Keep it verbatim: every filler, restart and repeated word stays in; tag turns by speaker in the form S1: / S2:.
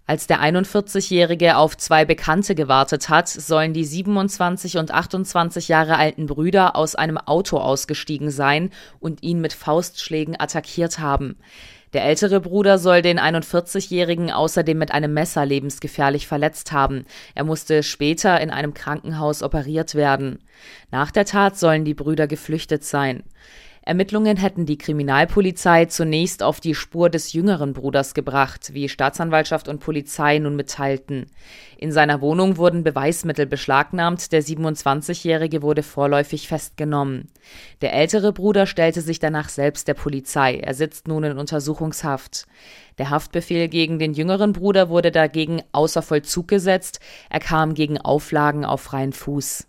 S1: Als der einundvierzigjährige auf zwei Bekannte gewartet hat, sollen die siebenundzwanzig und achtundzwanzig Jahre alten Brüder aus einem Auto ausgestiegen sein und ihn mit Faustschlägen attackiert haben. Der ältere Bruder soll den einundvierzigjährigen außerdem mit einem Messer lebensgefährlich verletzt haben. Er musste später in einem Krankenhaus operiert werden. Nach der Tat sollen die Brüder geflüchtet sein. Ermittlungen hätten die Kriminalpolizei zunächst auf die Spur des jüngeren Bruders gebracht, wie Staatsanwaltschaft und Polizei nun mitteilten. In seiner Wohnung wurden Beweismittel beschlagnahmt, der siebenundzwanzigjährige wurde vorläufig festgenommen. Der ältere Bruder stellte sich danach selbst der Polizei, er sitzt nun in Untersuchungshaft. Der Haftbefehl gegen den jüngeren Bruder wurde dagegen außer Vollzug gesetzt, er kam gegen Auflagen auf freien Fuß.